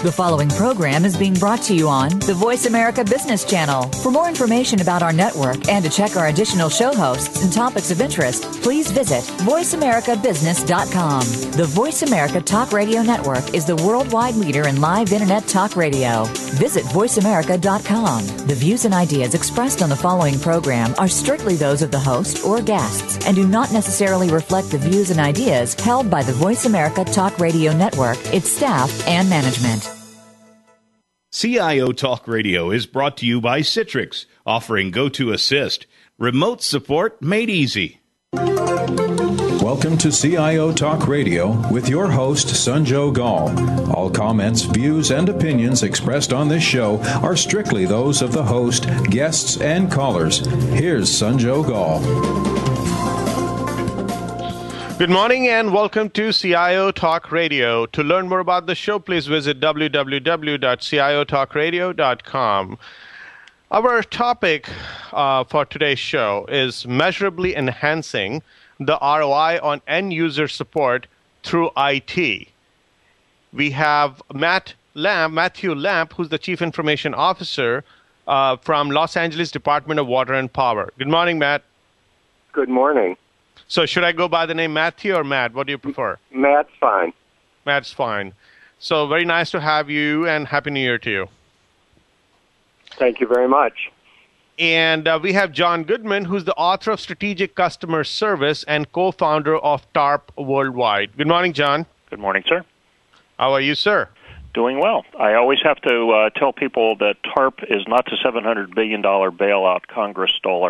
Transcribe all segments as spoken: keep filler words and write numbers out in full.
The following program is being brought to you on the Voice America Business Channel. For more information about our network and to check our additional show hosts and topics of interest, please visit voice america business dot com. The Voice America Talk Radio Network is the worldwide leader in live Internet talk radio. Visit voice america dot com. The views and ideas expressed on the following program are strictly those of the host or guests and do not necessarily reflect the views and ideas held by the Voice America Talk Radio Network, its staff, and management. C I O Talk Radio is brought to you by Citrix, offering GoToAssist, remote support made easy. Welcome to C I O Talk Radio with your host, Sanjog Gall. All comments, views, and opinions expressed on this show are strictly those of the host, guests, and callers. Here's Sanjog Gall. Good morning and welcome to C I O Talk Radio. To learn more about the show, please visit w w w dot c i o talk radio dot com. Our topic uh, for today's show is measurably enhancing the R O I on end-user support through I T. We have Matt Lamp, Matthew Lamp, who's the Chief Information Officer uh, from Los Angeles Department of Water and Power. Good morning, Matt. Good morning. So should I go by the name Matthew or Matt? What do you prefer? Matt's fine. Matt's fine. So very nice to have you, and Happy New Year to you. Thank you very much. And uh, we have John Goodman, who's the author of Strategic Customer Service and co-founder of TARP Worldwide. Good morning, John. Good morning, sir. How are you, sir? Doing well. I always have to uh, tell people that TARP is not the seven hundred billion dollars bailout Congress stole.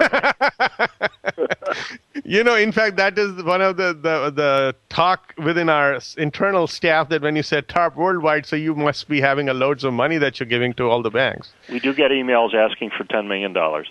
You know, in fact, that is one of the, the, the talk within our internal staff that when you said TARP Worldwide, so you must be having a loads of money that you're giving to all the banks. We do get emails asking for ten million dollars.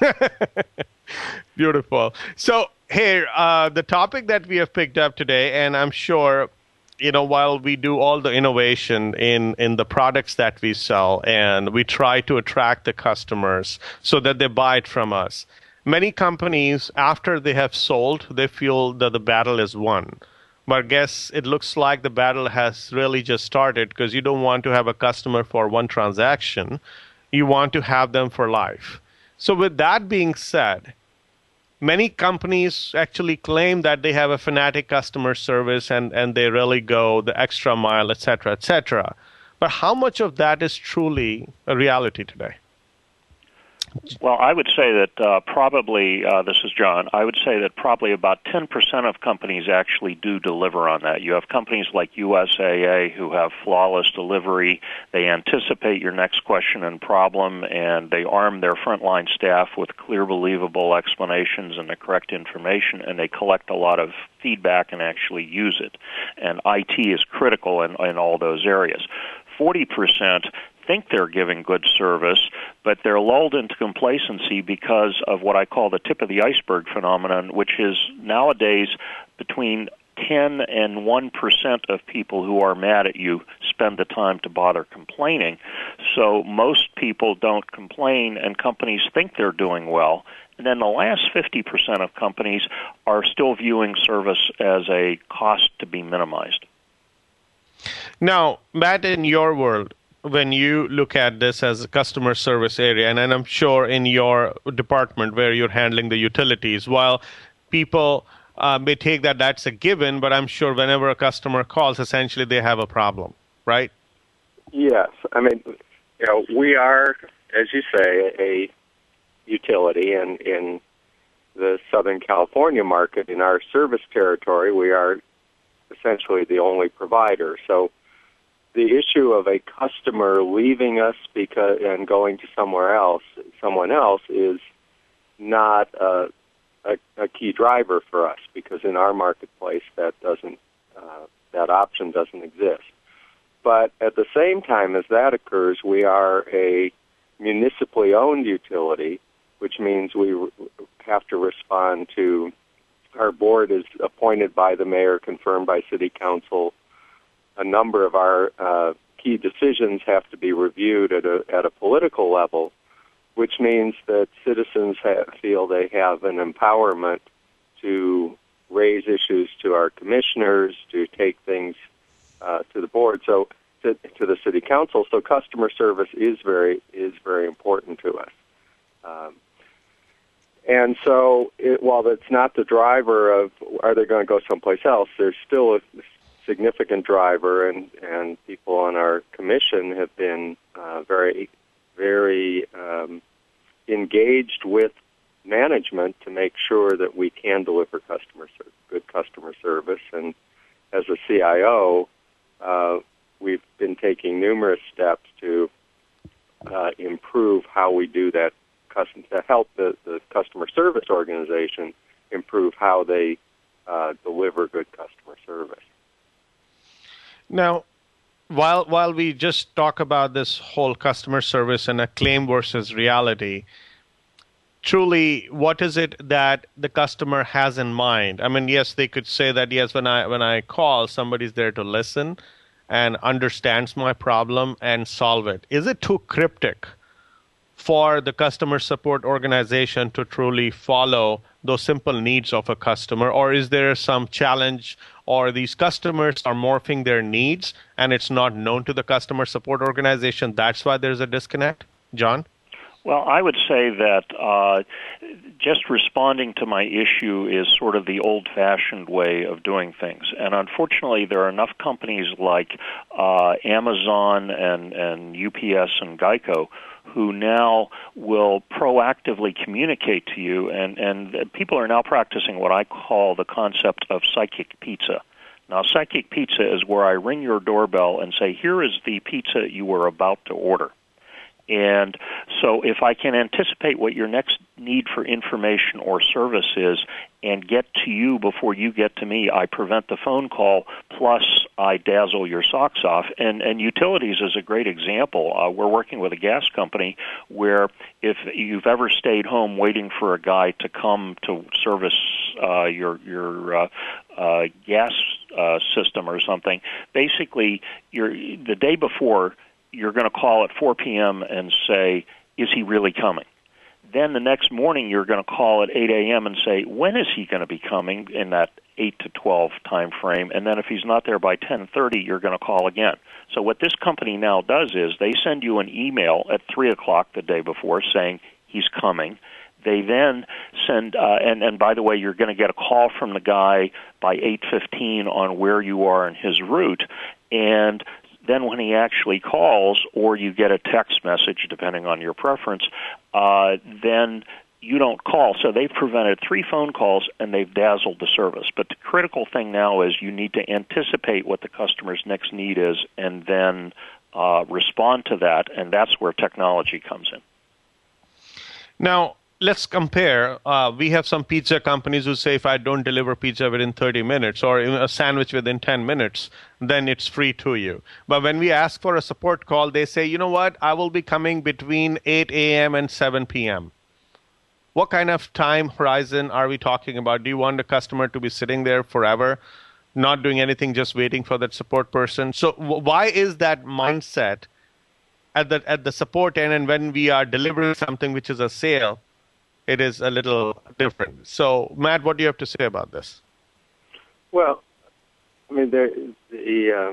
Beautiful. So, here, uh, the topic that we have picked up today, and I'm sure, you know, while we do all the innovation in, in the products that we sell and we try to attract the customers so that they buy it from us, many companies, after they have sold, they feel that the battle is won. But I guess it looks like the battle has really just started because you don't want to have a customer for one transaction. You want to have them for life. So with that being said, many companies actually claim that they have a fanatic customer service and, and they really go the extra mile, et cetera, et cetera. But how much of that is truly a reality today? Well, I would say that uh, probably, uh, this is John, I would say that probably about ten percent of companies actually do deliver on that. You have companies like U S A A who have flawless delivery. They anticipate your next question and problem, and they arm their frontline staff with clear, believable explanations and the correct information, and they collect a lot of feedback and actually use it. And I T is critical in, in all those areas. forty percent think they're giving good service, but they're lulled into complacency because of what I call the tip of the iceberg phenomenon, which is nowadays between ten and one percent of people who are mad at you spend the time to bother complaining. So most people don't complain, and companies think they're doing well. And then the last fifty percent of companies are still viewing service as a cost to be minimized. Now, Matt, in your world, when you look at this as a customer service area, and, and I'm sure in your department where you're handling the utilities, while people uh, may take that that's a given, but I'm sure whenever a customer calls, essentially they have a problem, right? Yes. I mean, you know, we are, as you say, a utility, and in the Southern California market, in our service territory, we are essentially the only provider. So the issue of a customer leaving us because and going to somewhere else, someone else, is not a, a, a key driver for us because in our marketplace that doesn't uh, that option doesn't exist. But at the same time as that occurs, we are a municipally owned utility, which means we have to respond to. Our board is appointed by the mayor, confirmed by city council. A number of our uh, key decisions have to be reviewed at a at a political level, which means that citizens have, feel they have an empowerment to raise issues to our commissioners, to take things uh, to the board. So to, to the city council. So customer service is very is very important to us. Um, and so, it, while it's not the driver of are they going to go someplace else, there's still a significant driver, and, and people on our commission have been uh, very, very um, engaged with management to make sure that we can deliver customer ser- good customer service. And as a C I O, uh, we've been taking numerous steps to uh, improve how we do that, custom- to help the, the customer service organization improve how they uh, deliver good customer service. Now, while while we just talk about this whole customer service and a claim versus reality, truly, what is it that the customer has in mind? I mean, yes, they could say that, yes, when I when I call, somebody's there to listen and understands my problem and solve it. Is it too cryptic for the customer support organization to truly follow those simple needs of a customer? Or is there some challenge, or these customers are morphing their needs and it's not known to the customer support organization? That's why there's a disconnect? John? Well, I would say that uh, just responding to my issue is sort of the old-fashioned way of doing things. And unfortunately, there are enough companies like uh, Amazon and, and U P S and Geico who now will proactively communicate to you, and, and people are now practicing what I call the concept of psychic pizza. Now, psychic pizza is where I ring your doorbell and say, here is the pizza you were about to order. And so if I can anticipate what your next need for information or service is and get to you before you get to me, I prevent the phone call, plus I dazzle your socks off. And, and utilities is a great example. Uh, we're working with a gas company where if you've ever stayed home waiting for a guy to come to service uh, your, your uh, uh, gas uh, system or something, basically you're, the day before, you're going to call at four p.m. and say, is he really coming? Then the next morning you're going to call at eight a.m. and say, when is he going to be coming, in that eight to twelve time frame? And then if he's not there by ten thirty, you're going to call again. So what this company now does is they send you an email at three o'clock the day before saying he's coming. They then send, uh, and, and by the way, you're going to get a call from the guy by eight fifteen on where you are in his route. And then when he actually calls, or you get a text message, depending on your preference, uh, then you don't call. So they've prevented three phone calls, and they've dazzled the service. But the critical thing now is you need to anticipate what the customer's next need is and then uh, respond to that, and that's where technology comes in. Now, let's compare. Uh, we have some pizza companies who say if I don't deliver pizza within thirty minutes or a sandwich within ten minutes, then it's free to you. But when we ask for a support call, they say, you know what, I will be coming between eight a.m. and seven p.m. What kind of time horizon are we talking about? Do you want the customer to be sitting there forever, not doing anything, just waiting for that support person? So w- why is that mindset at the, at the support end, and when we are delivering something which is a sale, it is a little different? So, Matt, what do you have to say about this? Well, I mean, there, the uh,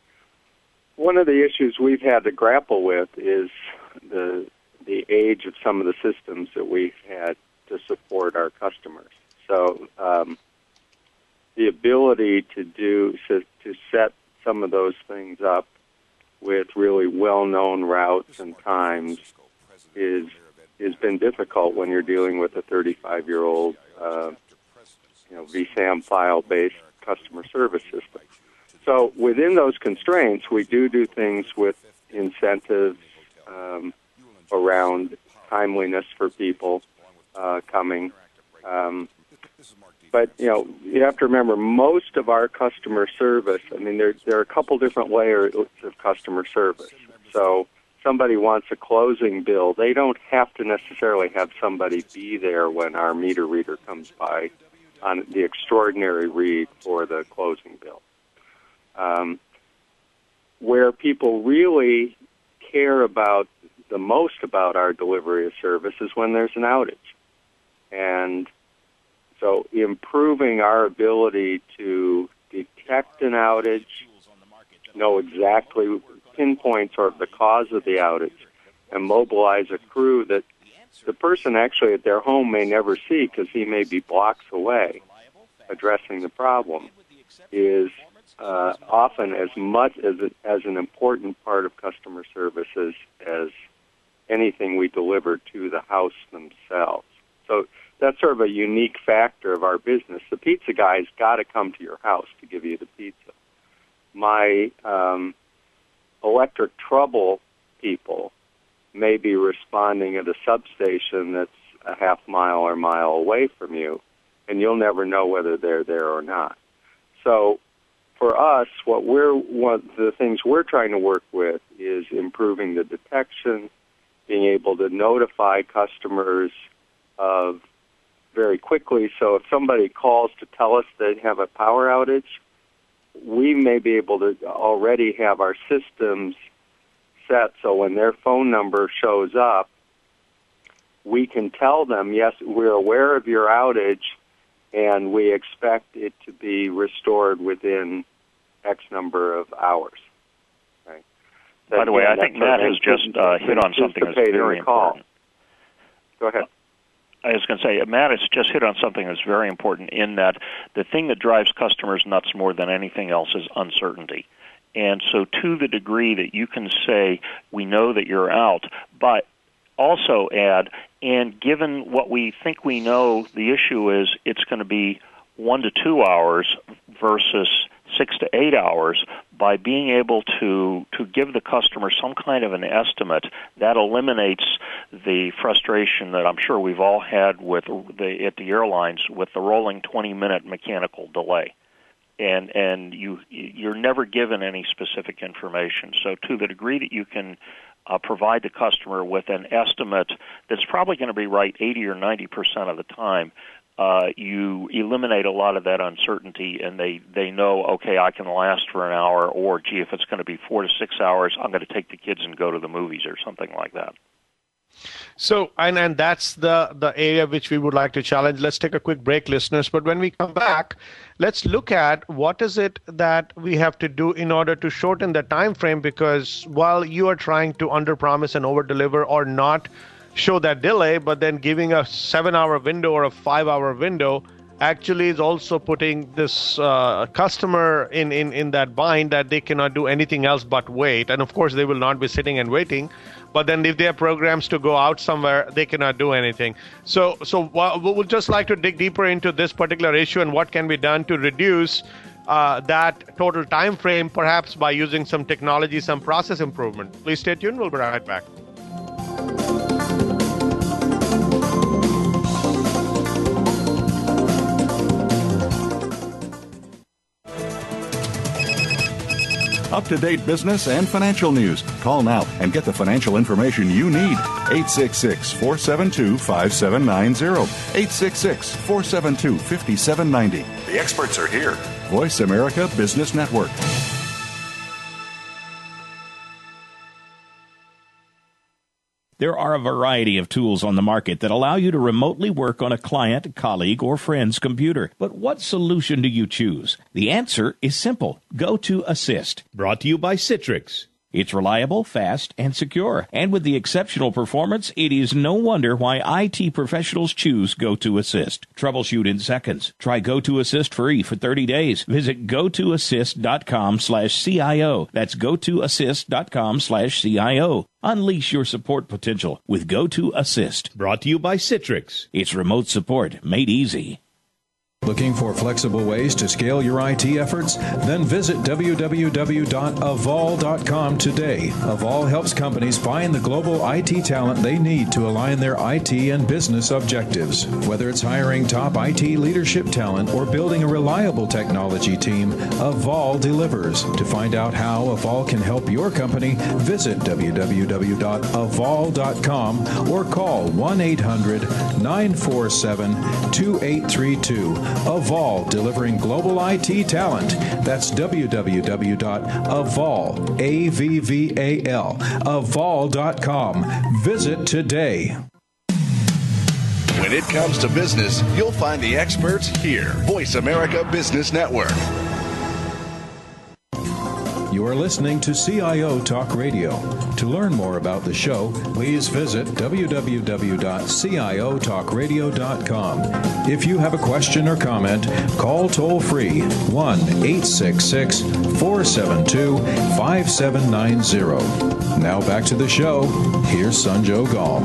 one of the issues we've had to grapple with is the the age of some of the systems that we've had to support our customers. So, um, the ability to do to, to set some of those things up with really well-known routes and times is has been difficult when you're dealing with a thirty-five-year-old, uh, you know, V SAM file-based customer service system. So within those constraints, we do do things with incentives um, around timeliness for people uh, coming. Um, but, you know, you have to remember, most of our customer service, I mean, there, there are a couple different layers of customer service. So somebody wants a closing bill, they don't have to necessarily have somebody be there when our meter reader comes by on the extraordinary read for the closing bill. Um, where people really care about the most about our delivery of service is when there's an outage. And so improving our ability to detect an outage, know exactly pinpoint sort of the cause of the outage and mobilize a crew that the person actually at their home may never see because he may be blocks away addressing the problem, is uh, often as much as, a, as an important part of customer service as, as anything we deliver to the house themselves. So that's sort of a unique factor of our business. The pizza guy's got to come to your house to give you the pizza. My um, electric trouble people may be responding at a substation that's a half mile or mile away from you, and you'll never know whether they're there or not. So for us, what we're one of the things we're trying to work with is improving the detection, being able to notify customers of very quickly. So if somebody calls to tell us they have a power outage, we may be able to already have our systems set so when their phone number shows up, we can tell them, yes, we're aware of your outage, and we expect it to be restored within X number of hours. Right? By the that, way, yeah, I think Matt has just uh, hit on something that's very important. Go ahead. I was going to say, Matt has just hit on something that's very important in that the thing that drives customers nuts more than anything else is uncertainty. And so to the degree that you can say, we know that you're out, but also add, and given what we think we know the issue is, it's going to be one to two hours versus six to eight hours, by being able to, to give the customer some kind of an estimate, that eliminates the frustration that I'm sure we've all had with the, at the airlines with the rolling twenty-minute mechanical delay. And and you you're never given any specific information. So to the degree that you can uh, provide the customer with an estimate that's probably going to be right eighty or ninety percent of the time, uh, you eliminate a lot of that uncertainty, and they, they know, okay, I can last for an hour, or gee, if it's going to be four to six hours, I'm going to take the kids and go to the movies or something like that. So, and, and that's the, the area which we would like to challenge. Let's take a quick break, listeners. But when we come back, let's look at what is it that we have to do in order to shorten the time frame, because while you are trying to underpromise and overdeliver or not show that delay, but then giving a seven-hour window or a five-hour window actually is also putting this uh, customer in, in, in that bind that they cannot do anything else but wait. And of course, they will not be sitting and waiting. But then if they have programs to go out somewhere, they cannot do anything. So so we would just like to dig deeper into this particular issue and what can be done to reduce uh, that total time frame, perhaps by using some technology, some process improvement. Please stay tuned. We'll be right back. Up-to-date business and financial news. Call now and get the financial information you need. eight six six, four seven two, five seven nine zero. eight six six, four seven two, five seven nine zero. The experts are here. Voice America Business Network. There are a variety of tools on the market that allow you to remotely work on a client, colleague, or friend's computer. But what solution do you choose? The answer is simple. GoToAssist. Brought to you by Citrix. It's reliable, fast, and secure. And with the exceptional performance, it is no wonder why I T professionals choose GoToAssist. Troubleshoot in seconds. Try GoToAssist free for thirty days. Visit gotoassist.com slash CIO. That's gotoassist.com slash CIO. Unleash your support potential with GoToAssist. Brought to you by Citrix. It's remote support made easy. Looking for flexible ways to scale your I T efforts? Then visit w w w dot avol dot com today. Avol helps companies find the global I T talent they need to align their I T and business objectives. Whether it's hiring top I T leadership talent or building a reliable technology team, Avol delivers. To find out how Avol can help your company, visit w w w dot avol dot com or call one eight hundred, nine four seven, two eight three two. Avol, delivering global I T talent. That's w w w dot avol, A V V A L, avol dot com. Visit today. When it comes to business, you'll find the experts here. Voice America Business Network. You are listening to C I O Talk Radio. To learn more about the show, please visit w w w dot c i o talk radio dot com. If you have a question or comment, call toll-free one eight six six, four seven two, five seven nine zero. Now back to the show. Here's Sanjog Aul.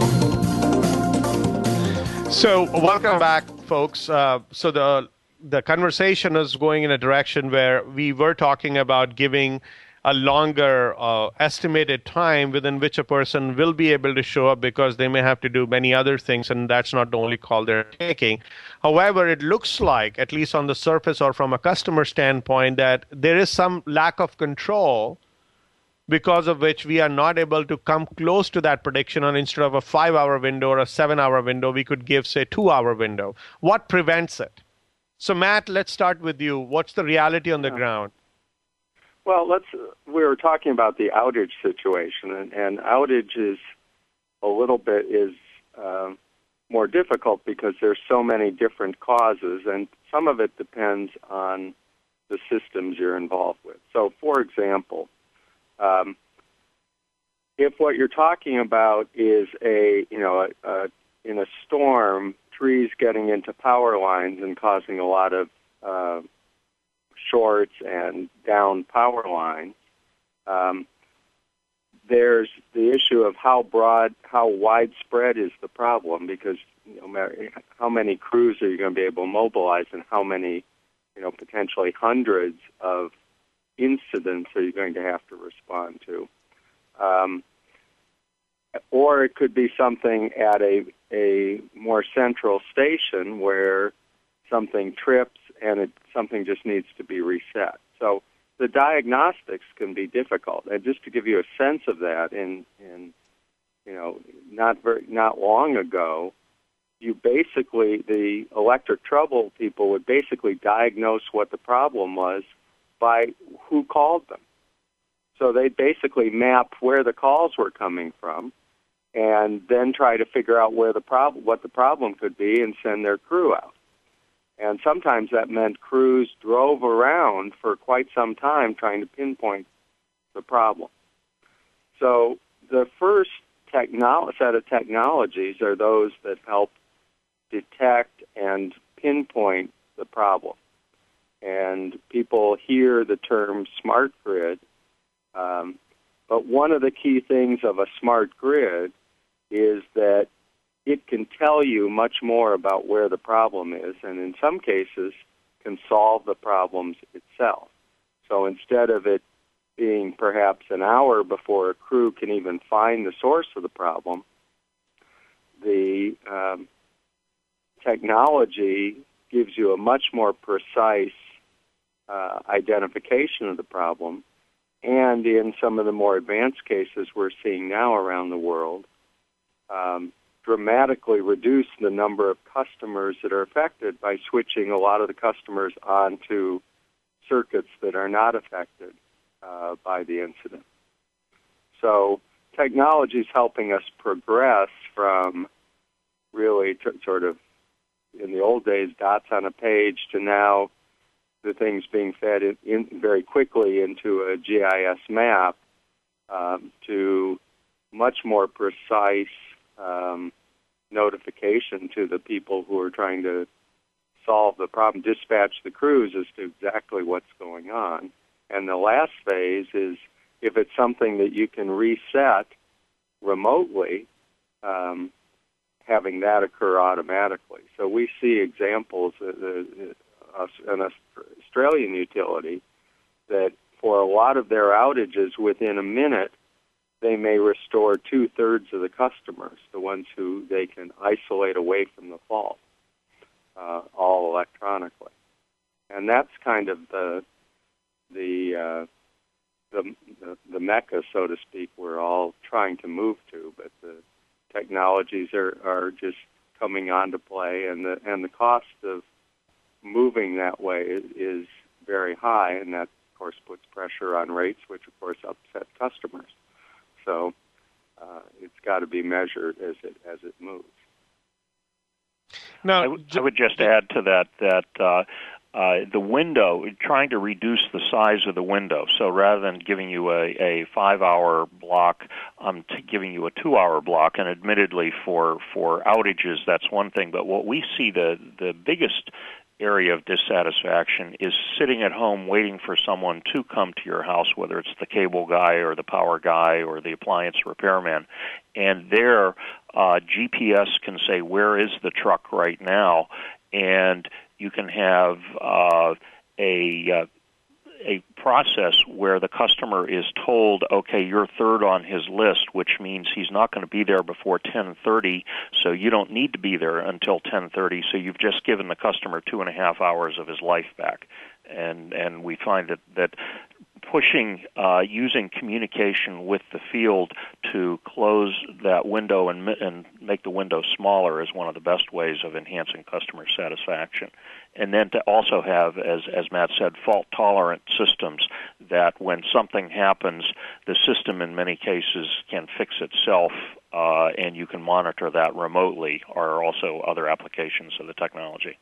So welcome back, folks. Uh, so the the conversation is going in a direction where we were talking about giving a longer uh, estimated time within which a person will be able to show up because they may have to do many other things, and that's not the only call they're taking. However, it looks like, at least on the surface or from a customer standpoint, that there is some lack of control because of which we are not able to come close to that prediction, and instead of a five-hour window or a seven-hour window, we could give, say, two-hour window. What prevents it? So, Matt, let's start with you. What's the reality on the yeah. ground? Well, let's. We were talking about the outage situation, and, and outage is a little bit is uh, more difficult because there's so many different causes, and some of it depends on the systems you're involved with. So, for example, um, if what you're talking about is a, you know, a, a, in a storm, trees getting into power lines and causing a lot of uh, shorts and down power lines, um, there's the issue of how broad, how widespread is the problem, because no matter how many crews are you going to be able to mobilize, and how many, you know, potentially hundreds of incidents are you going to have to respond to. Um, or it could be something at a, a more central station where something trips and it, something just needs to be reset. So the diagnostics can be difficult. And just to give you a sense of that, in, in you know, not very, not long ago, you basically, the electric trouble people would basically diagnose what the problem was by who called them. So they basically map where the calls were coming from, and then try to figure out where the problem, what the problem could be, and send their crew out. And sometimes that meant crews drove around for quite some time trying to pinpoint the problem. So the first technolo- set of technologies are those that help detect and pinpoint the problem. And people hear the term smart grid, um, but one of the key things of a smart grid is that it can tell you much more about where the problem is, and in some cases can solve the problems itself. So instead of it being perhaps an hour before a crew can even find the source of the problem, the um, technology gives you a much more precise uh, identification of the problem, and in some of the more advanced cases we're seeing now around the world, um, dramatically reduce the number of customers that are affected by switching a lot of the customers onto circuits that are not affected uh, by the incident. So technology is helping us progress from really t- sort of, in the old days, dots on a page, to now the things being fed in, in very quickly into a G I S map, um, to much more precise um, notification to the people who are trying to solve the problem, dispatch the crews as to exactly what's going on. And the last phase is, if it's something that you can reset remotely, um, having that occur automatically. So we see examples, uh, uh, an Australian utility, that for a lot of their outages, within a minute, they may restore two-thirds of the customers, the ones who they can isolate away from the fault, uh, all electronically. And that's kind of the the, uh, the the the mecca, so to speak, we're all trying to move to. But the technologies are, are just coming onto play, and the and the cost of moving that way is, is very high, and that, of course, puts pressure on rates, which, of course, upset customers. So uh, it's got to be measured as it as it moves. Now, I, w- I would just add to that that uh, uh, the window, trying to reduce the size of the window. So rather than giving you a, a five-hour block, I'm t- giving you a two-hour block. And admittedly, for, for outages, that's one thing. But what we see the, the biggest area of dissatisfaction is sitting at home waiting for someone to come to your house, whether it's the cable guy or the power guy or the appliance repairman. And there, uh, G P S can say, where is the truck right now? And you can have uh, a uh, a process where the customer is told, okay, you're third on his list, which means he's not going to be there before ten thirty, so you don't need to be there until ten thirty, so you've just given the customer two and a half hours of his life back. And and we find that, that pushing, uh, using communication with the field to close that window and, and make the window smaller is one of the best ways of enhancing customer satisfaction. And then to also have, as, as Matt said, fault-tolerant systems that when something happens, the system in many cases can fix itself, uh, and you can monitor that remotely, are also other applications of the technology.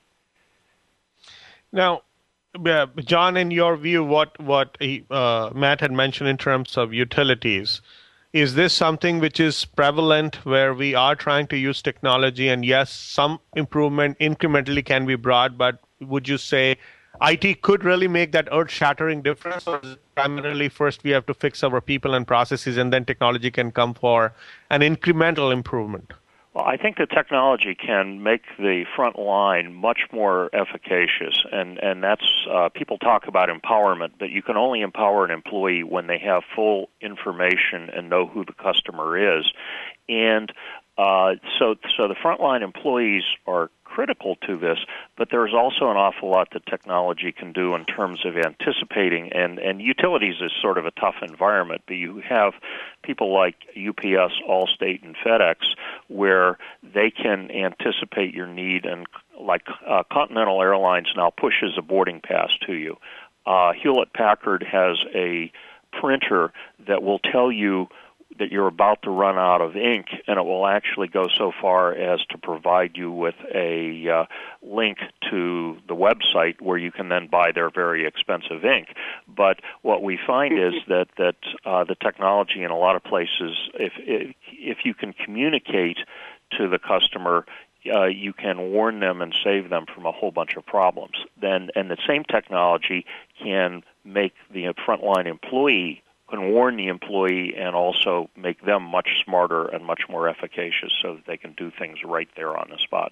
Now, uh, John, in your view, what, what uh, Matt had mentioned in terms of utilities, is this something which is prevalent where we are trying to use technology and yes, some improvement incrementally can be brought, but would you say I T could really make that earth-shattering difference, or is it primarily first we have to fix our people and processes and then technology can come for an incremental improvement? Well, I think the technology can make the front line much more efficacious, and, and that's, uh, people talk about empowerment, but you can only empower an employee when they have full information and know who the customer is. And uh, so, so the frontline employees are critical to this, but there's also an awful lot that technology can do in terms of anticipating, and, and utilities is sort of a tough environment, but you have people like U P S, Allstate, and FedEx where they can anticipate your need, and like uh, Continental Airlines now pushes a boarding pass to you. Uh, Hewlett-Packard has a printer that will tell you that you're about to run out of ink, and it will actually go so far as to provide you with a uh, link to the website where you can then buy their very expensive ink. But what we find is that that uh, the technology in a lot of places, if if, if you can communicate to the customer, Uh, you can warn them and save them from a whole bunch of problems. Then, and the same technology can make the frontline employee, can warn the employee and also make them much smarter and much more efficacious so that they can do things right there on the spot.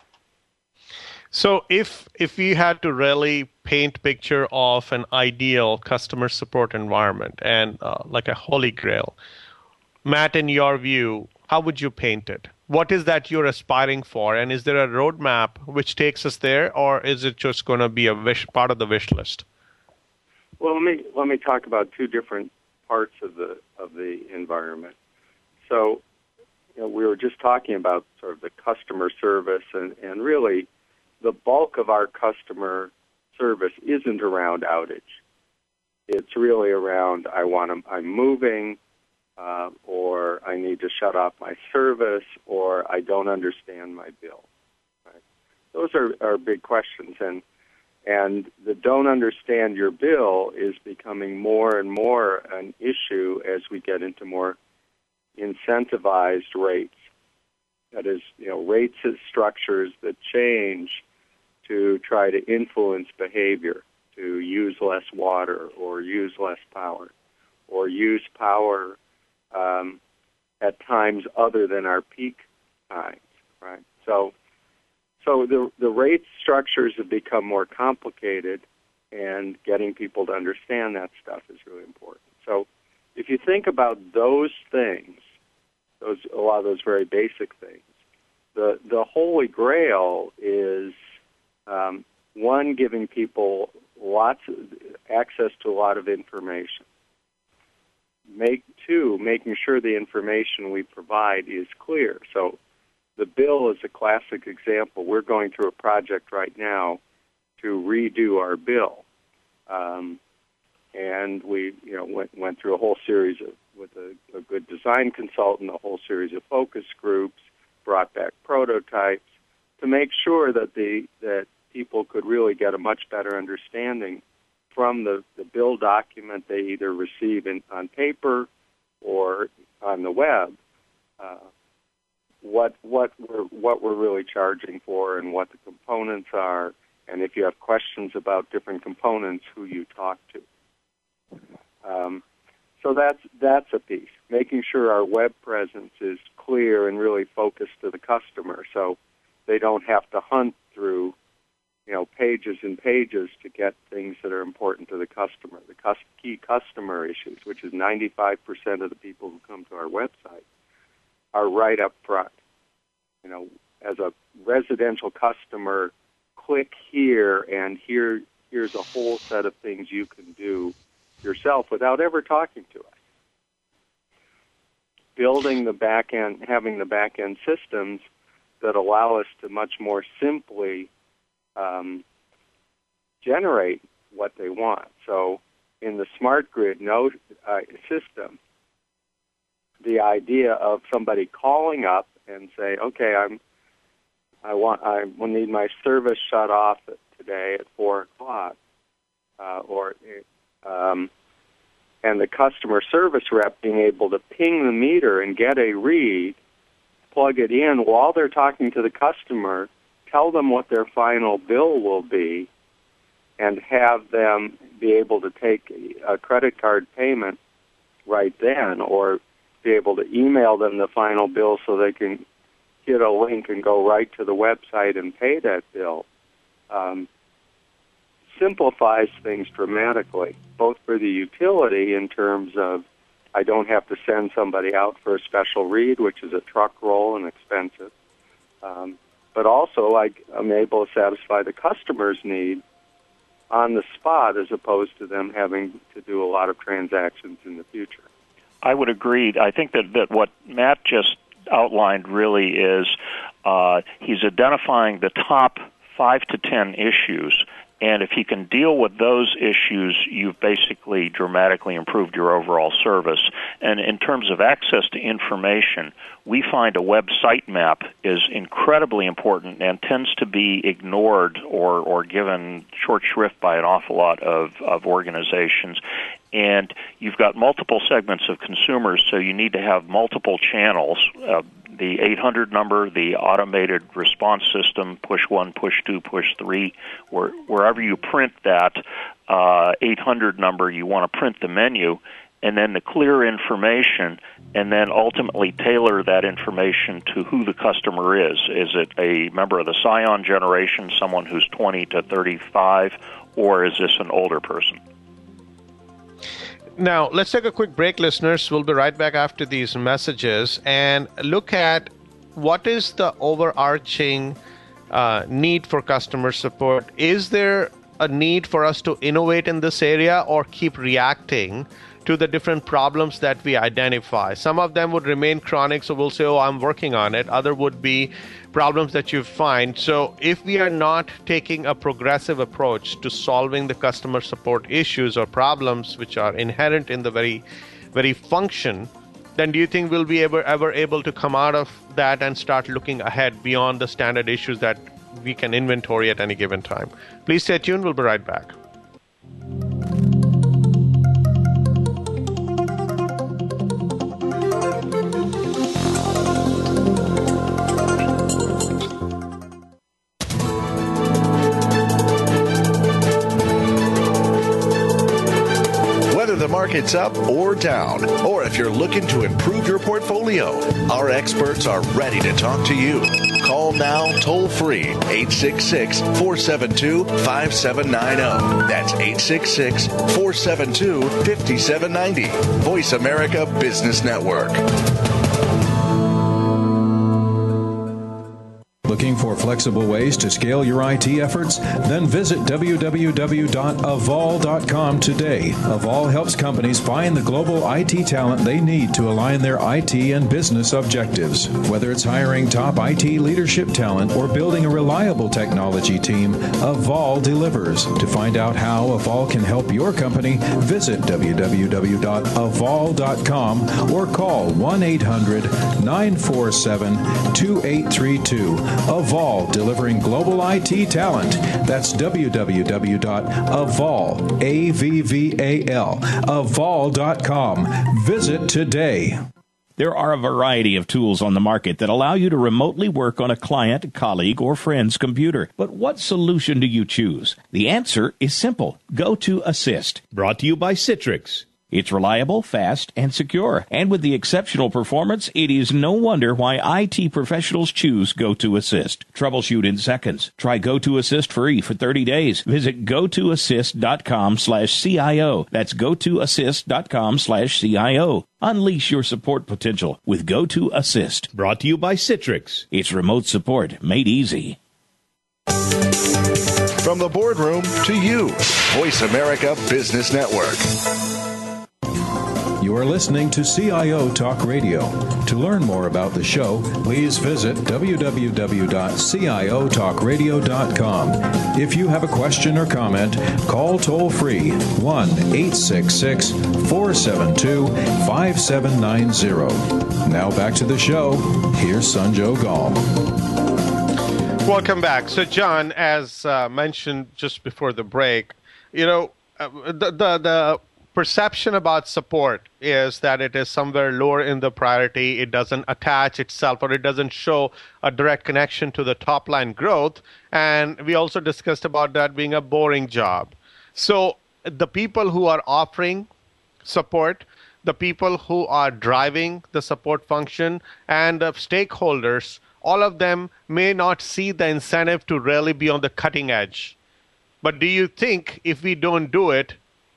So if if we had to really paint a picture of an ideal customer support environment and uh, like a holy grail, Matt, in your view, how would you paint it? What is that you're aspiring for, and is there a roadmap which takes us there, or is it just going to be a wish, part of the wish list? Well, let me let me talk about two different parts of the of the environment. So, you know, we were just talking about sort of the customer service, and, and really, the bulk of our customer service isn't around outage. It's really around I want to, I'm moving. Uh, or I need to shut off my service, or I don't understand my bill. Right? Those are, are big questions, and and the don't understand your bill is becoming more and more an issue as we get into more incentivized rates. That is, you know, rates as structures that change to try to influence behavior, to use less water or use less power, or use power Um, at times other than our peak times, right? So, so the the rate structures have become more complicated, and getting people to understand that stuff is really important. So, if you think about those things, those a lot of those very basic things, the the holy grail is um, one, giving people lots of access to a lot of information. Make two, making sure the information we provide is clear. So the bill is a classic example. We're going through a project right now to redo our bill. Um, and we you know, went, went through a whole series of, with a, a good design consultant, a whole series of focus groups, brought back prototypes to make sure that the that people could really get a much better understanding from the, the bill document they either receive in, on paper or on the web, uh, what what we're what we're really charging for and what the components are, and if you have questions about different components, who you talk to. Um, so that's that's a piece. Making sure our web presence is clear and really focused to the customer, so they don't have to hunt through, you know, pages and pages to get things that are important to the customer. The cus- key customer issues, which is ninety-five percent of the people who come to our website, are right up front. You know, as a residential customer, click here, and here here's a whole set of things you can do yourself without ever talking to us. Building the back end, having the back end systems that allow us to much more simply um, generate what they want. So in the smart grid node uh, system, the idea of somebody calling up and say, "Okay, I'm, I want, I will need my service shut off today at four o'clock," uh, or um, and the customer service rep being able to ping the meter and get a read, plug it in while they're talking to the customer, tell them what their final bill will be, and have them be able to take a credit card payment right then, or be able to email them the final bill so they can get a link and go right to the website and pay that bill. Um, simplifies things dramatically, both for the utility in terms of I don't have to send somebody out for a special read, which is a truck roll and expensive, um, but also I, I'm able to satisfy the customer's need on the spot as opposed to them having to do a lot of transactions in the future. I would agree. I think that, that what Matt just outlined really is uh, he's identifying the top five to ten issues, and if he can deal with those issues, you've basically dramatically improved your overall service. And in terms of access to information, we find a website map is incredibly important and tends to be ignored or, or given short shrift by an awful lot of, of organizations. And you've got multiple segments of consumers, so you need to have multiple channels. Uh, the eight hundred number, the automated response system, push one, push two, push three, where, wherever you print that uh, eight hundred number, you want to print the menu, and then the clear information, and then ultimately tailor that information to who the customer is. Is it a member of the Scion generation, someone who's twenty to thirty-five, or is this an older person? Now, let's take a quick break, listeners. We'll be right back after these messages and look at what is the overarching uh, need for customer support. Is there a need for us to innovate in this area or keep reacting to the different problems that we identify? Some of them would remain chronic, so we'll say, oh, I'm working on it. Other would be problems that you find. So if we are not taking a progressive approach to solving the customer support issues or problems which are inherent in the very, very function, then do you think we'll be ever, ever able to come out of that and start looking ahead beyond the standard issues that we can inventory at any given time? Please stay tuned. We'll be right back. The market's up or down, or if you're looking to improve your portfolio, our experts are ready to talk to you. Call now toll free eight six six, four seven two, five seven nine zero. That's eight six six, four seven two, five seven nine zero. Voice America Business Network. Looking for flexible ways to scale your I T efforts? Then visit w w w dot avol dot com today. Avol helps companies find the global I T talent they need to align their I T and business objectives. Whether it's hiring top I T leadership talent or building a reliable technology team, Avol delivers. To find out how Avol can help your company, visit w w w dot avol dot com or call one eight hundred, nine four seven, two eight three two. Avol. Avol, delivering global I T talent. That's w w w dot avol, A V V A L, avol dot com. Visit today. There are a variety of tools on the market that allow you to remotely work on a client, colleague, or friend's computer. But what solution do you choose? The answer is simple. Go to Assist. Brought to you by Citrix. It's reliable, fast, and secure. And with the exceptional performance, it is no wonder why I T professionals choose GoToAssist. Troubleshoot in seconds. Try GoToAssist free for thirty days. Visit gotoassist.com slash CIO. That's gotoassist.com slash CIO. Unleash your support potential with GoToAssist. Brought to you by Citrix. It's remote support made easy. From the boardroom to you, Voice America Business Network. You are listening to C I O Talk Radio. To learn more about the show, please visit w w w dot c i o talk radio dot com. If you have a question or comment, call toll-free one eight six six, four seven two, five seven nine zero. Now back to the show. Here's Sanjog Aul. Welcome back. So, John, as uh, mentioned just before the break, you know, uh, the, the the perception about support is that it is somewhere lower in the priority. It doesn't attach itself, or it doesn't show a direct connection to the top line growth. And we also discussed about that being a boring job. So the people who are offering support, the people who are driving the support function, and the stakeholders, all of them may not see the incentive to really be on the cutting edge. But do you think if we don't do it,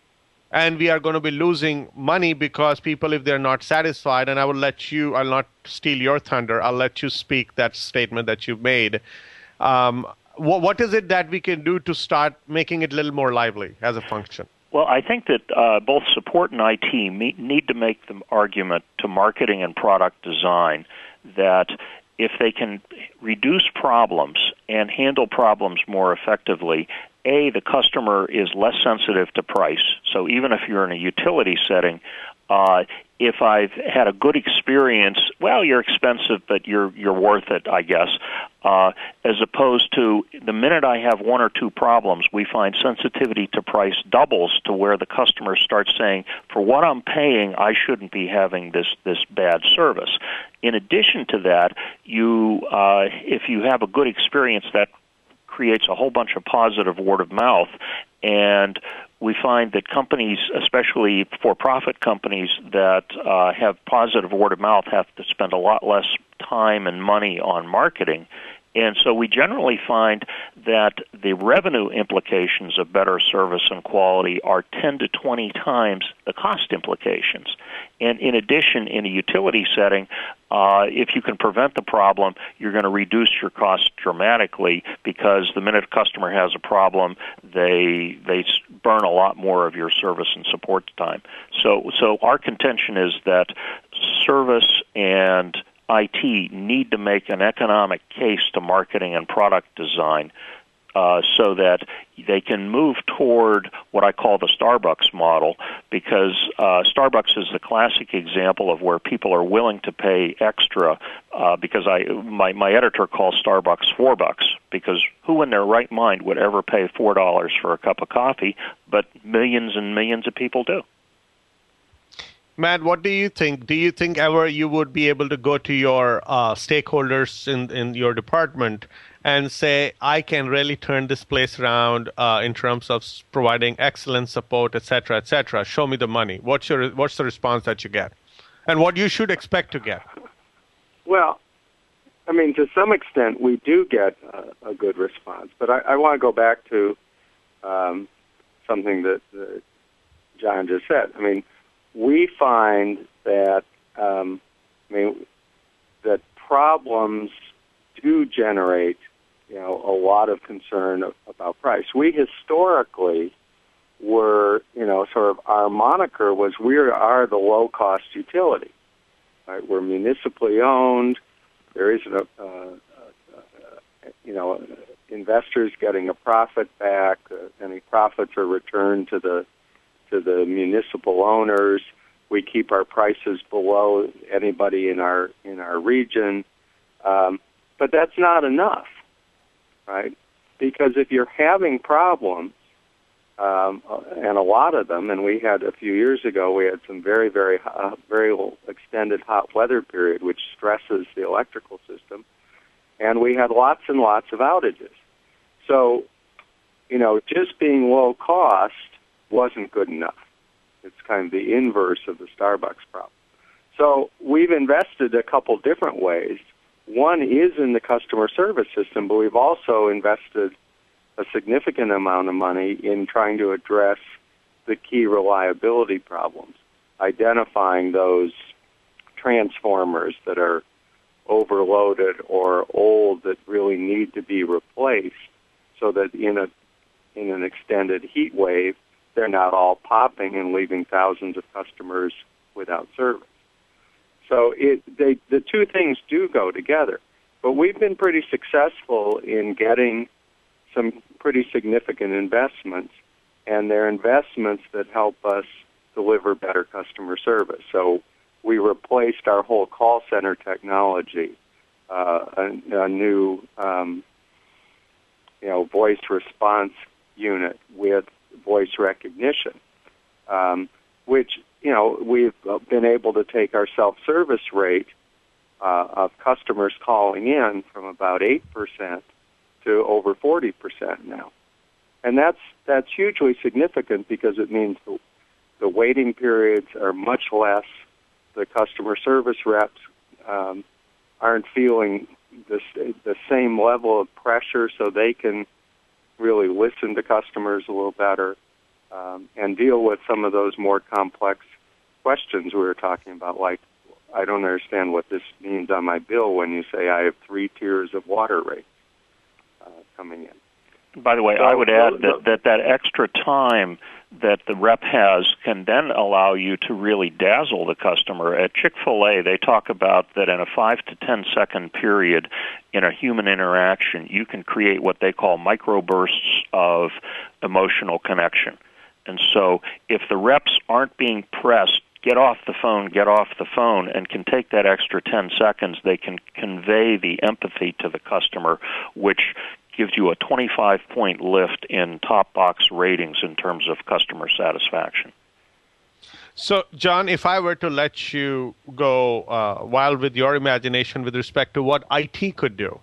and we are going to be losing money because people, if they're not satisfied, and I will let you, I'll not steal your thunder, I'll let you speak that statement that you've made. Um, what, what is it that we can do to start making it a little more lively as a function? Well, I think that uh, both support and I T me- need to make the argument to marketing and product design that if they can reduce problems and handle problems more effectively, A, the customer is less sensitive to price. So even if you're in a utility setting, uh, if I've had a good experience, well, you're expensive, but you're you're worth it, I guess. Uh, as opposed to the minute I have one or two problems, we find sensitivity to price doubles to where the customer starts saying, for what I'm paying, I shouldn't be having this, this bad service. In addition to that, you uh, if you have a good experience, that creates a whole bunch of positive word of mouth, and we find that companies, especially for-profit companies that uh, have positive word of mouth, have to spend a lot less time and money on marketing. And so we generally find that the revenue implications of better service and quality are ten to twenty times the cost implications. And in addition, in a utility setting, uh, if you can prevent the problem, you're going to reduce your costs dramatically, because the minute a customer has a problem, they they burn a lot more of your service and support time. So, so our contention is that service and I T need to make an economic case to marketing and product design uh, so that they can move toward what I call the Starbucks model, because uh, Starbucks is the classic example of where people are willing to pay extra uh, because I my, my editor calls Starbucks four bucks, because who in their right mind would ever pay four dollars for a cup of coffee? But millions and millions of people do. Matt, what do you think? Do you think ever you would be able to go to your uh, stakeholders in, in your department and say, I can really turn this place around uh, in terms of providing excellent support, et cetera, et cetera. Show me the money. What's your what's the response that you get? And what you should expect to get? Well, I mean, to some extent, we do get a, a good response. But I, I want to go back to um, something that uh, John just said. I mean, we find that um, I mean that problems do generate, you know, a lot of concern about price. We historically were, you know, sort of our moniker was we are the low-cost utility. Right? We're municipally owned. There isn't a, uh, uh, you know, investors getting a profit back. Uh, any profits are returned to the to the municipal owners. We keep our prices below anybody in our in our region, um, but that's not enough. right? Because if you're having problems, um, and a lot of them, and we had a few years ago, we had some very, very, uh, very extended hot weather period, which stresses the electrical system, and we had lots and lots of outages. So, you know, just being low cost wasn't good enough. It's kind of the inverse of the Starbucks problem. So we've invested a couple different ways. One is in the customer service system, but we've also invested a significant amount of money in trying to address the key reliability problems, identifying those transformers that are overloaded or old that really need to be replaced so that in a in an extended heat wave, they're not all popping and leaving thousands of customers without service. So it, they, the two things do go together. But we've been pretty successful in getting some pretty significant investments, and they're investments that help us deliver better customer service. So we replaced our whole call center technology, uh, a, a new um, you know, voice response unit with voice recognition, um, which, you know, we've been able to take our self-service rate uh, of customers calling in from about eight percent to over forty percent now. And that's that's hugely significant because it means the, the waiting periods are much less. The customer service reps um, aren't feeling the, the same level of pressure, so they can really listen to customers a little better um, and deal with some of those more complex questions we were talking about, like, I don't understand what this means on my bill when you say I have three tiers of water rates uh, coming in. By the way, so, I would add that, that that extra time that the rep has can then allow you to really dazzle the customer. At Chick-fil-A, they talk about that in a five to ten second period in a human interaction, you can create what they call microbursts of emotional connection. And so if the reps aren't being pressed, get off the phone, get off the phone, and can take that extra ten seconds, they can convey the empathy to the customer, which gives you a twenty-five point lift in top box ratings in terms of customer satisfaction. So, John, if I were to let you go uh, wild with your imagination with respect to what I T could do,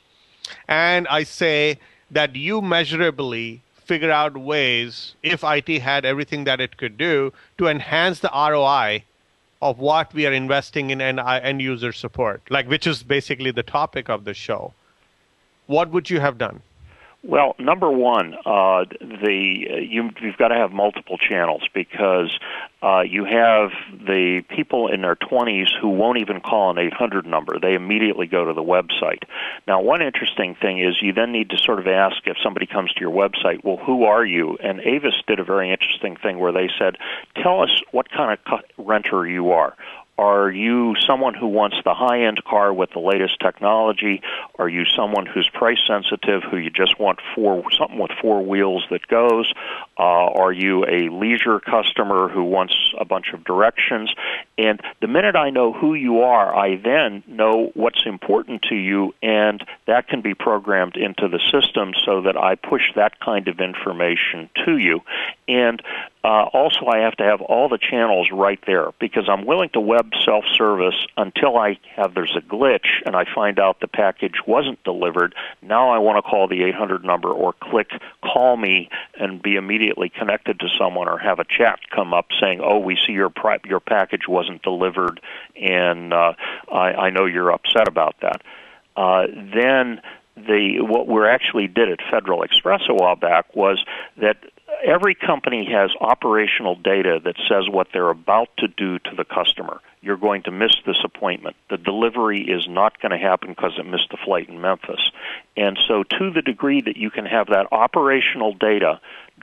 and I say that you measurably figure out ways, if I T had everything that it could do, to enhance the R O I of what we are investing in end user support, like which is basically the topic of the show, what would you have done? Well, number one, uh, the uh, you, you've got to have multiple channels because uh, you have the people in their twenties who won't even call an eight hundred number. They immediately go to the website. Now, one interesting thing is you then need to sort of ask if somebody comes to your website, well, who are you? And Avis did a very interesting thing where they said, tell us what kind of renter you are. Are you someone who wants the high-end car with the latest technology? Are you someone who's price-sensitive, who you just want four, something with four wheels that goes? Uh, are you a leisure customer who wants a bunch of directions? And the minute I know who you are, I then know what's important to you, and that can be programmed into the system so that I push that kind of information to you. And uh, also I have to have all the channels right there because I'm willing to web self-service until I have there's a glitch and I find out the package wasn't delivered. Now I want to call the eight hundred number or click call me and be immediately connected to someone or have a chat come up saying, oh, we see your pri- your package wasn't delivered and uh, I, I know you're upset about that. Uh, then the what we actually did at Federal Express a while back was that every company has operational data that says what they're about to do to the customer. You're going to miss this appointment. The delivery is not going to happen because it missed the flight in Memphis. And so to the degree that you can have that operational data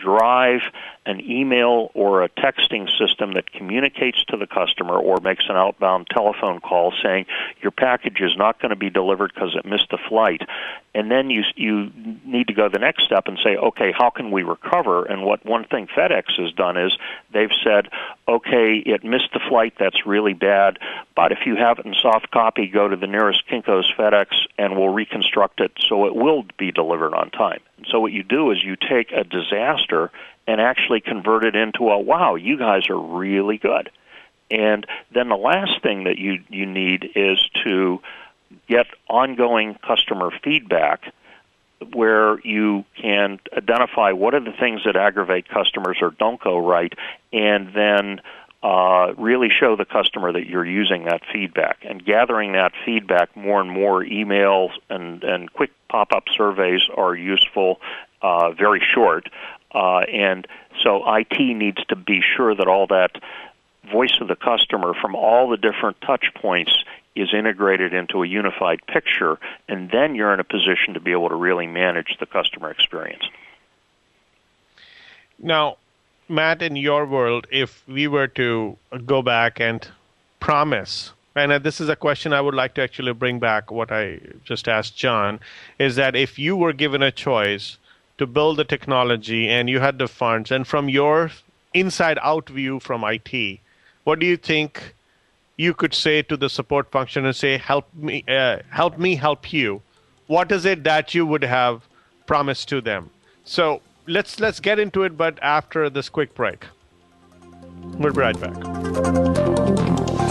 drive an email or a texting system that communicates to the customer or makes an outbound telephone call saying your package is not going to be delivered because it missed a flight. And then you you need to go the next step and say, okay, how can we recover? And what one thing FedEx has done is they've said, okay, it missed the flight, that's really bad, but if you have it in soft copy, go to the nearest Kinko's FedEx and we'll reconstruct it so it will be delivered on time. And so what you do is you take a disaster and actually convert it into a, wow, you guys are really good. And then the last thing that you, you need is to get ongoing customer feedback where you can identify what are the things that aggravate customers or don't go right, and then uh, really show the customer that you're using that feedback. And gathering that feedback more and more, emails and, and quick pop-up surveys are useful, uh, very short. Uh, and so I T needs to be sure that all that voice of the customer from all the different touch points is integrated into a unified picture, and then you're in a position to be able to really manage the customer experience. Now, Matt, in your world, if we were to go back and promise, and this is a question I would like to actually bring back what I just asked John, is that if you were given a choice to build the technology and you had the funds, and from your inside-out view from I T, what do you think you could say to the support function and say, help me, uh, help me help you? What is it that you would have promised to them? So let's let's get into it, but after this quick break. We'll be right back.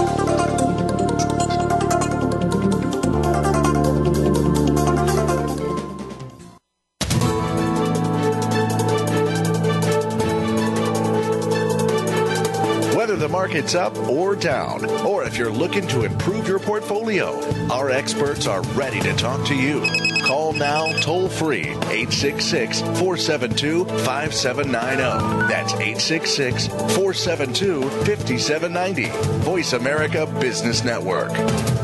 Whether the market's up or down, or if you're looking to improve your portfolio, our experts are ready to talk to you. Call now toll free, eight six six, four seven two, five seven nine zero. That's eight six six, four seven two, five seven nine zero. Voice America Business Network.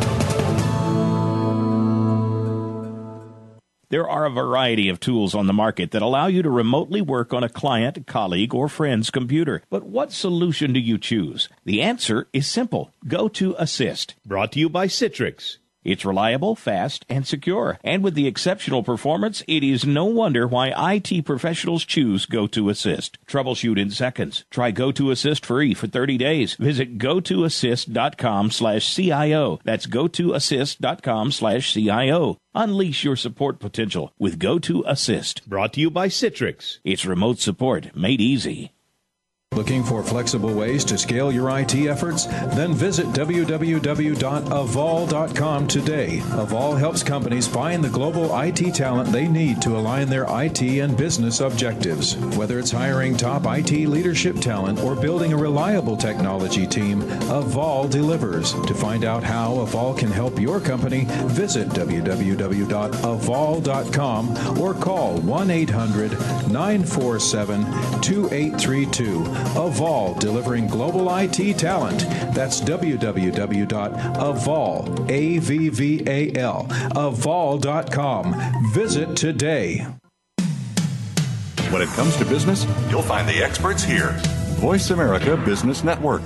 There are a variety of tools on the market that allow you to remotely work on a client, colleague, or friend's computer. But what solution do you choose? The answer is simple. Go to Assist. Brought to you by Citrix. It's reliable, fast, and secure. And with the exceptional performance, it is no wonder why I T professionals choose GoToAssist. Troubleshoot in seconds. Try GoToAssist free for thirty days. Visit gotoassist.com slash CIO. That's gotoassist.com slash CIO. Unleash your support potential with GoToAssist. Brought to you by Citrix. It's remote support made easy. Looking for flexible ways to scale your I T efforts? Then visit w w w dot avol dot com today. Avol helps companies find the global I T talent they need to align their I T and business objectives. Whether it's hiring top I T leadership talent or building a reliable technology team, Avol delivers. To find out how Avol can help your company, visit w w w dot avol dot com or call one eight hundred, nine four seven, two eight three two. Avol, delivering global I T talent. That's w w w dot avol, A V V A L, avol dot com. Visit today. When it comes to business, you'll find the experts here. Voice America Business Network.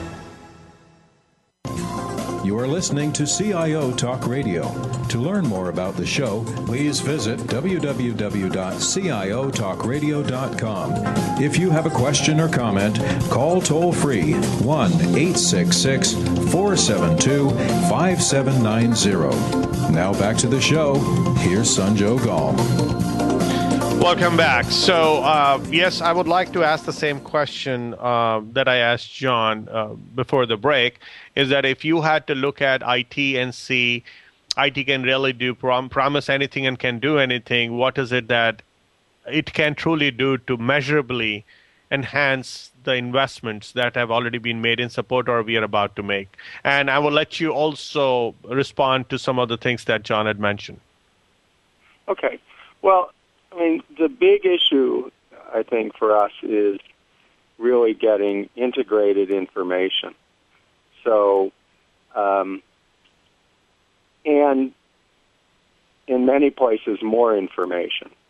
You are listening to C I O Talk Radio. To learn more about the show, please visit w w w dot c i o talk radio dot com. If you have a question or comment, call toll-free one eight six six, four seven two, five seven nine zero. Now back to the show. Here's Sanjog Aul. Welcome back. So, uh, yes, I would like to ask the same question uh, that I asked John uh, before the break, is that if you had to look at I T and see I T can really do, prom- promise anything and can do anything, what is it that it can truly do to measurably enhance the investments that have already been made in support or we are about to make? And I will let you also respond to some of the things that John had mentioned. Okay. Well, I mean, the big issue, I think, for us is really getting integrated information. So, um, and in many places, more information.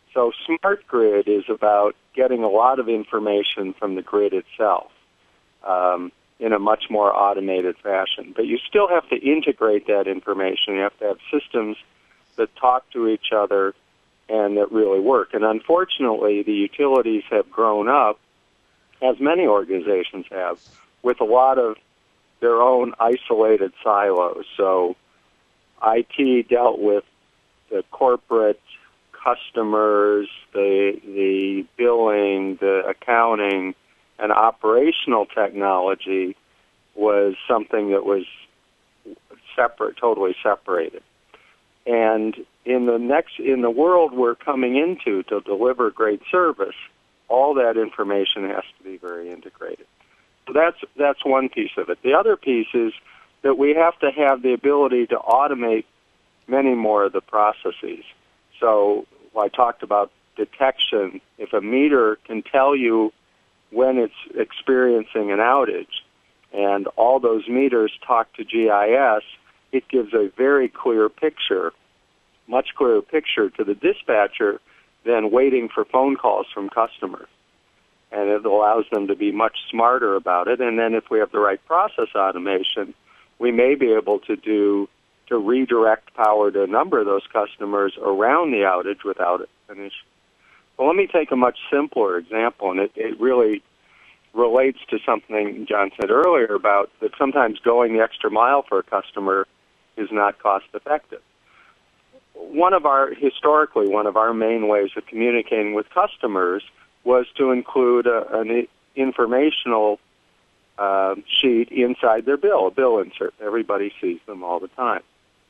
So smart grid is about getting a lot of information from the grid itself um, in a much more automated fashion. But you still have to integrate that information. You have to have systems that talk to each other and that really work. And unfortunately, the utilities have grown up, as many organizations have, with a lot of their own isolated silos. So I T dealt with the corporate customers, the the billing, the accounting, and operational technology was something that was separate, totally separated. And in the next, in the world we're coming into to deliver great service, all that information has to be very integrated. So that's that's one piece of it. The other piece is that we have to have the ability to automate many more of the processes. So I talked about detection. If a meter can tell you when it's experiencing an outage, and all those meters talk to G I S, it gives a very clear picture, much clearer picture to the dispatcher than waiting for phone calls from customers. And it allows them to be much smarter about it. And then if we have the right process automation, we may be able to do to redirect power to a number of those customers around the outage without an issue. Well, let me take a much simpler example, and it, it really relates to something John said earlier about that sometimes going the extra mile for a customer is not cost effective. One of our, historically, one of our main ways of communicating with customers was to include a, an informational uh, sheet inside their bill, a bill insert. Everybody sees them all the time.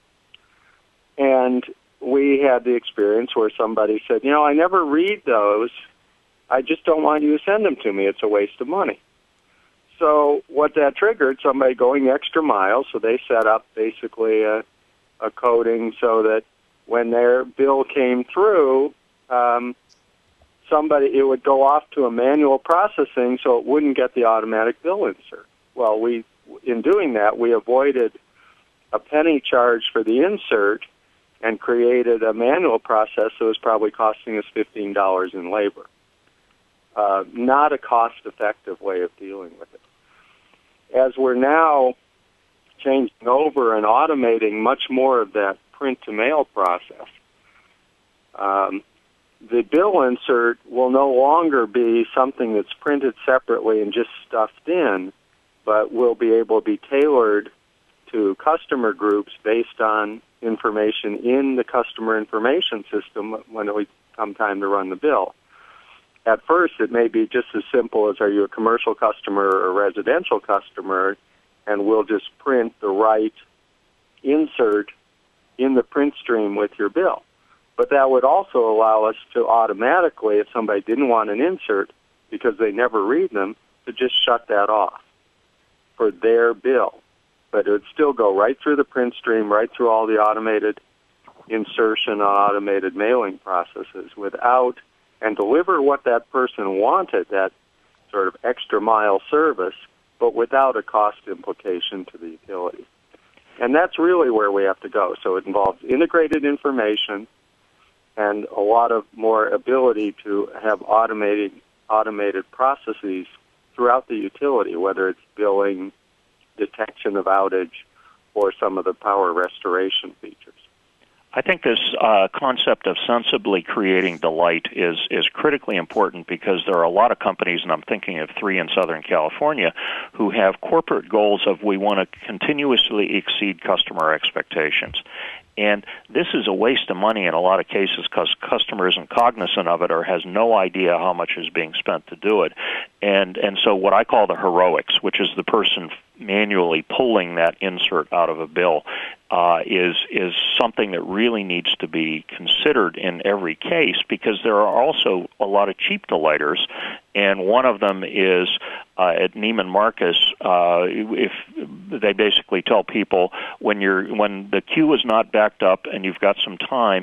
And we had the experience where somebody said, you know, I never read those. I just don't want you to send them to me. It's a waste of money. So what that triggered, somebody going the extra mile, so they set up basically a, a coding so that when their bill came through, um, somebody it would go off to a manual processing so it wouldn't get the automatic bill insert. Well, we in doing that, we avoided a penny charge for the insert and created a manual process that was probably costing us fifteen dollars in labor. Uh, not a cost-effective way of dealing with it. As we're now changing over and automating much more of that print-to-mail process, um, the bill insert will no longer be something that's printed separately and just stuffed in, but will be able to be tailored to customer groups based on information in the customer information system when it come time to run the bill. At first, it may be just as simple as, are you a commercial customer or a residential customer, and we'll just print the right insert in the print stream with your bill. But that would also allow us to automatically, if somebody didn't want an insert because they never read them, to just shut that off for their bill. But it would still go right through the print stream, right through all the automated insertion, automated mailing processes without, and deliver what that person wanted, that sort of extra mile service, but without a cost implication to the utility. And that's really where we have to go. So it involves integrated information and a lot of more ability to have automated automated processes throughout the utility, whether it's billing, detection of outage, or some of the power restoration features. I think this uh, concept of sensibly creating delight is, is critically important because there are a lot of companies, and I'm thinking of three in Southern California, who have corporate goals of we want to continuously exceed customer expectations. And this is a waste of money in a lot of cases because customer isn't cognizant of it or has no idea how much is being spent to do it. And and so what I call the heroics, which is the person manually pulling that insert out of a bill, uh, is is something that really needs to be considered in every case because there are also a lot of cheap delighters, and one of them is uh, at Neiman Marcus. Uh, if they basically tell people when you're when the queue is not backed up and you've got some time,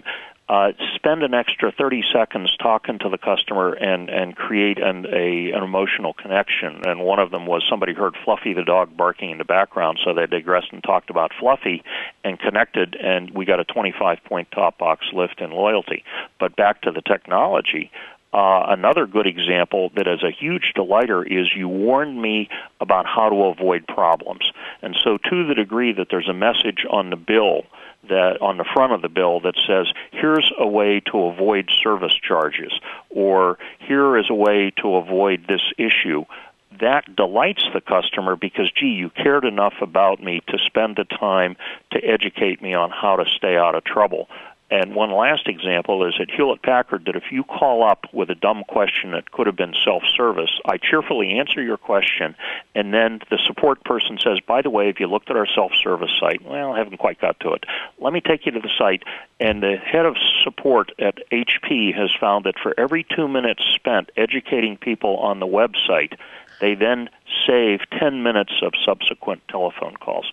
Uh, spend an extra thirty seconds talking to the customer and, and create an, a, an emotional connection. And one of them was somebody heard Fluffy the dog barking in the background, so they digressed and talked about Fluffy and connected, and we got a twenty-five point top box lift in loyalty. But back to the technology, uh, another good example that is a huge delighter is you warned me about how to avoid problems. And so to the degree that there's a message on the bill that on the front of the bill that says, here's a way to avoid service charges, or here is a way to avoid this issue, that delights the customer because, gee, you cared enough about me to spend the time to educate me on how to stay out of trouble. And one last example is at Hewlett-Packard that if you call up with a dumb question that could have been self-service, I cheerfully answer your question, and then the support person says, by the way, if you looked at our self-service site, well, I haven't quite got to it. Let me take you to the site. And the head of support at H P has found that for every two minutes spent educating people on the website, they then save ten minutes of subsequent telephone calls.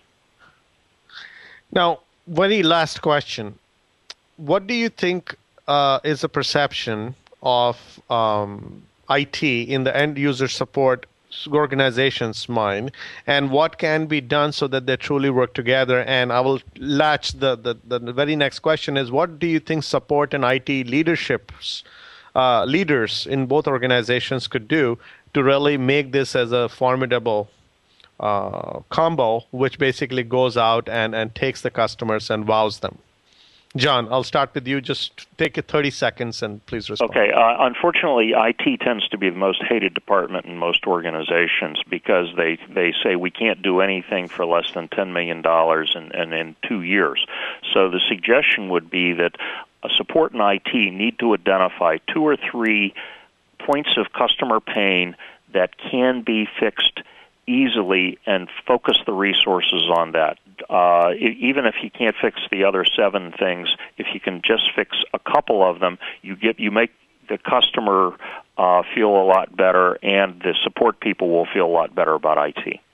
Now, very last question. What do you think uh, is the perception of um, I T in the end user support organization's mind, and what can be done so that they truly work together? And I will latch the, the, the very next question is, what do you think support and I T leaderships, uh, leaders in both organizations could do to really make this as a formidable uh, combo, which basically goes out and, and takes the customers and wows them? John, I'll start with you. Just take it thirty seconds and please respond. Okay. Uh, unfortunately, I T tends to be the most hated department in most organizations because they, they say we can't do anything for less than ten million dollars in, in, in two years. So the suggestion would be that uh, support and I T need to identify two or three points of customer pain that can be fixed easily and focus the resources on that. Uh, even if you can't fix the other seven things, if you can just fix a couple of them, you get you make the customer uh, feel a lot better, and the support people will feel a lot better about I T.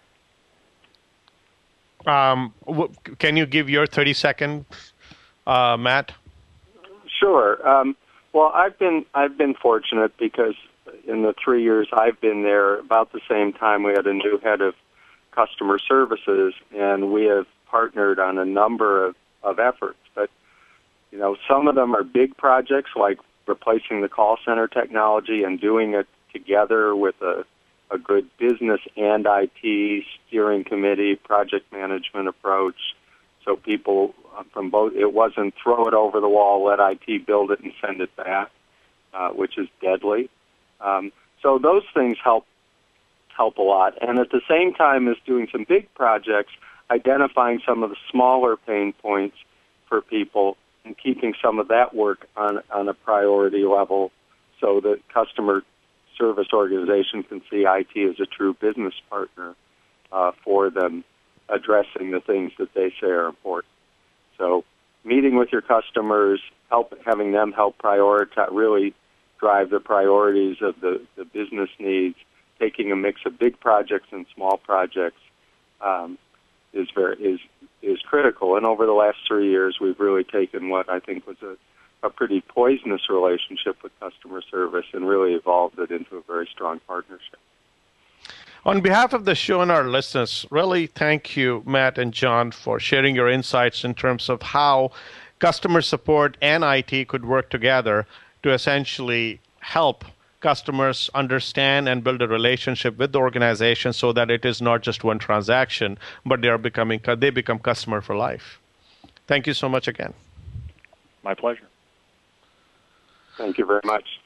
Um, w- can you give your thirty second, uh, Matt? Sure. Um, well, I've been I've been fortunate because in the three years I've been there, about the same time we had a new head of customer services, and we have partnered on a number of, of efforts. But, you know, some of them are big projects like replacing the call center technology and doing it together with a, a good business and I T steering committee, project management approach. So people from both, it wasn't throw it over the wall, let I T build it and send it back, uh, which is deadly. Um, so those things help help a lot. And at the same time as doing some big projects, identifying some of the smaller pain points for people and keeping some of that work on, on a priority level so that customer service organization can see I T as a true business partner uh, for them, addressing the things that they say are important. So meeting with your customers, help having them help prioritize, really drive the priorities of the, the business needs, taking a mix of big projects and small projects um, is very is is critical. And over the last three years, we've really taken what I think was a, a pretty poisonous relationship with customer service and really evolved it into a very strong partnership. On behalf of the show and our listeners, really thank you, Matt and John, for sharing your insights in terms of how customer support and I T could work together to essentially help customers understand and build a relationship with the organization so that it is not just one transaction, but they are becoming they become customer for life. Thank you so much again. My pleasure. Thank you very much.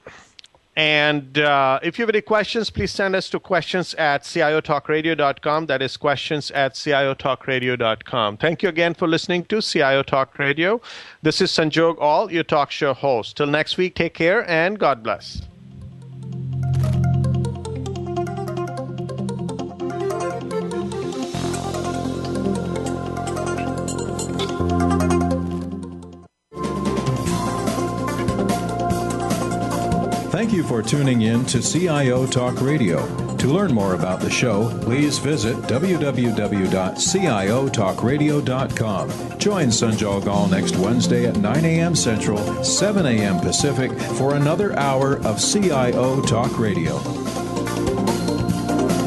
And uh, if you have any questions, please send us to questions at C I O talk radio dot com. That is questions at C I O talk radio dot com. Thank you again for listening to C I O Talk Radio. This is Sanjog Aul, your talk show host. Till next week, take care and God bless. Thank you for tuning in to C I O Talk Radio. To learn more about the show, please visit w w w dot c i o talk radio dot com. Join Sanjal Gal next Wednesday at nine a.m. Central, seven a.m. Pacific for another hour of C I O Talk Radio.